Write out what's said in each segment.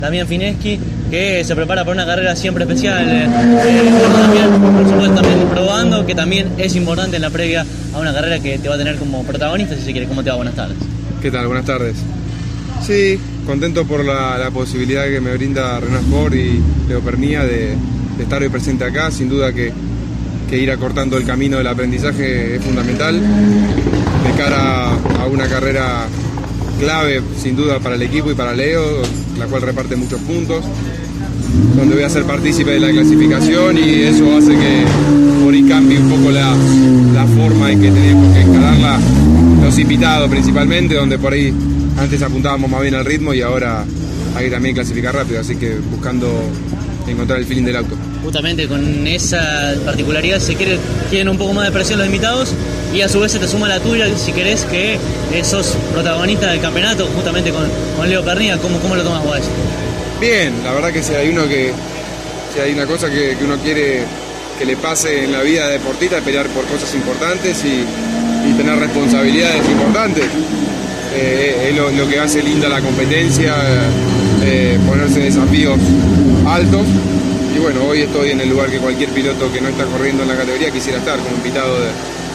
Damián Fineschi, que se prepara para una carrera siempre especial, también, por supuesto, también probando, que también es importante en la previa a una carrera que te va a tener como protagonista, si se quiere. ¿Cómo te va? Buenas tardes. ¿Qué tal? Buenas tardes. Sí, contento por la posibilidad que me brinda Renault Sport y Leo Pernía de estar hoy presente acá. Sin duda que ir acortando el camino del aprendizaje es fundamental de cara a una carrera clave, sin duda, para el equipo y para Leo, la cual reparte muchos puntos, donde voy a ser partícipe de la clasificación, y eso hace que por ahí cambie un poco la forma en que tenemos que encararla los invitados principalmente, donde por ahí antes apuntábamos más bien al ritmo y ahora hay que también clasificar rápido, así que buscando encontrar el feeling del auto. Justamente con esa particularidad, si quieres, tienen un poco más de presión los invitados y a su vez se te suma la tuya, si querés, que sos protagonista del campeonato justamente con Leo Pernía. ¿Cómo lo tomas vos eso? Bien, la verdad que si hay una cosa que uno quiere que le pase en la vida deportista es pelear por cosas importantes y tener responsabilidades importantes. Es lo que hace linda la competencia, ponerse desafíos altos. Y bueno, hoy estoy en el lugar que cualquier piloto que no está corriendo en la categoría quisiera estar, como invitado de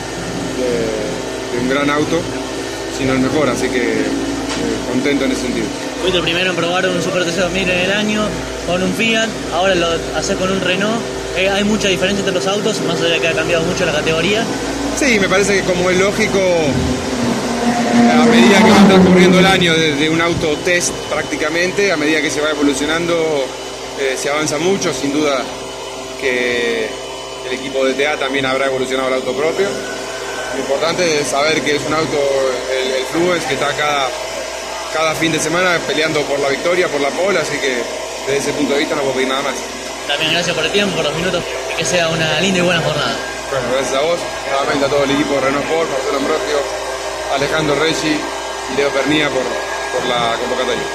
un gran auto, sino el mejor, así que contento en ese sentido. Fuiste el primero en probar un Super TC 2000 en el año con un Fiat, ahora lo haces con un Renault. ¿Hay mucha diferencia entre los autos, más allá de que ha cambiado mucho la categoría? Sí, me parece que, como es lógico, a medida que va transcurriendo el año de un auto test prácticamente, a medida que se va evolucionando, se avanza mucho. Sin duda que el equipo de TA también habrá evolucionado el auto propio. Lo importante es saber que es un auto, el Fluence, que está cada fin de semana peleando por la victoria, por la pole, así que desde ese punto de vista no puedo pedir nada más. También gracias por el tiempo, por los minutos, y que sea una linda y buena jornada. Bueno, gracias a vos, nuevamente a todo el equipo de Renault Sport, Marcelo Ambrosio, Alejandro Reggi y Leo Pernía por la convocatoria.